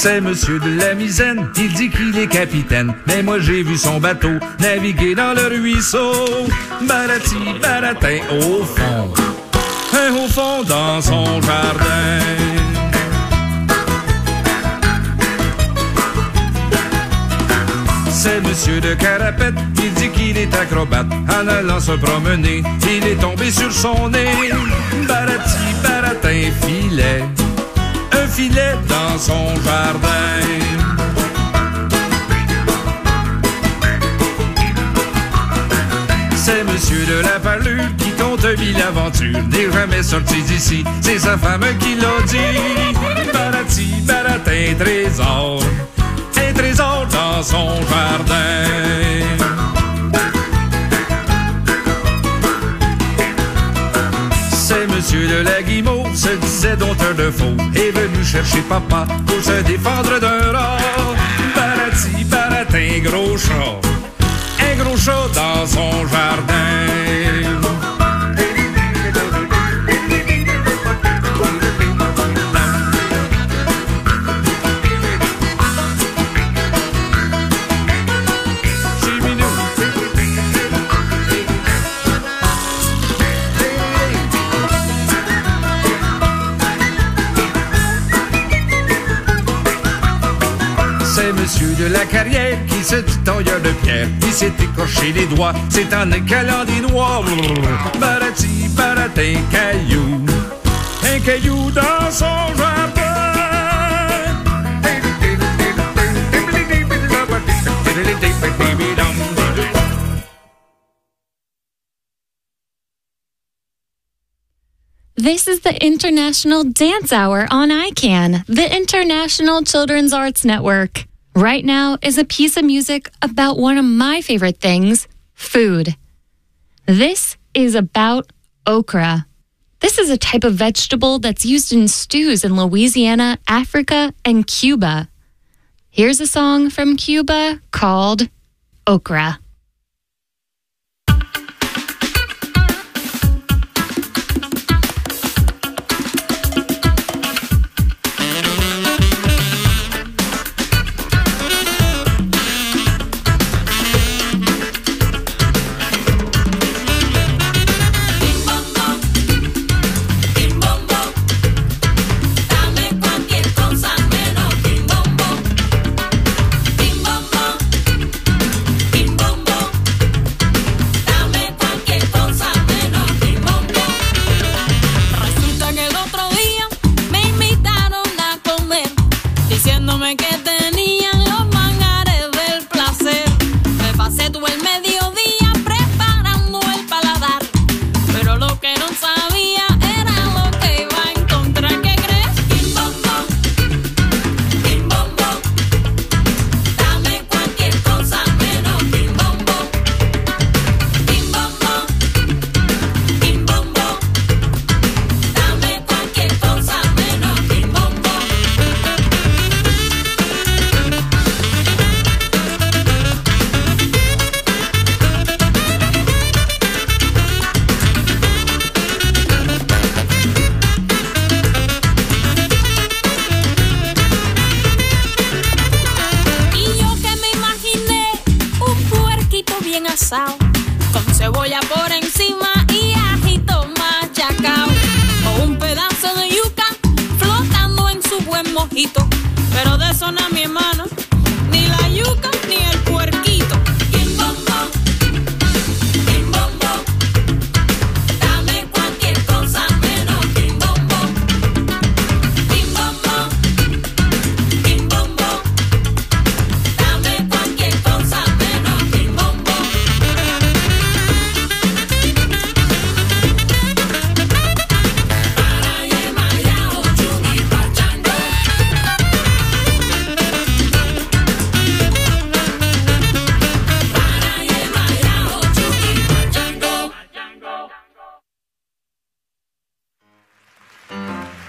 C'est monsieur de la Misaine, il dit qu'il est capitaine. Mais moi j'ai vu son bateau naviguer dans le ruisseau. Barati, baratin, au fond dans son jardin. C'est monsieur de Carapette, il dit qu'il est acrobate. En allant se promener, il est tombé sur son nez. Barati, baratin, filet, un filet dans son jardin. C'est monsieur de la Parlure qui compte 1000 aventures. N'est jamais sorti d'ici, c'est sa femme qui l'a dit. Barati, baratin, trésor, un trésor dans son jardin. C'est monsieur de la Guimauve, se disait dompteur de faux, est venu chercher papa pour se défendre d'un rat. Barati, baratin, gros chat, un gros chat dans son jardin. C'est monsieur de la Carrière qui se dit tailleur de pierre. Il s'est écorché les doigts, c'est en écalant des noix. Barati, baratin, caillou, un caillou dans son jardin. This is the International Dance Hour on ICANN, the International Children's Arts Network. Right now is a piece of music about one of my favorite things, food. This is about okra. This is a type of vegetable that's used in stews in Louisiana, Africa, and Cuba. Here's a song from Cuba called Okra. Con cebolla por encima y ajito machacao, o un pedazo de yuca flotando en su buen mojito, pero de eso no, mi hermano.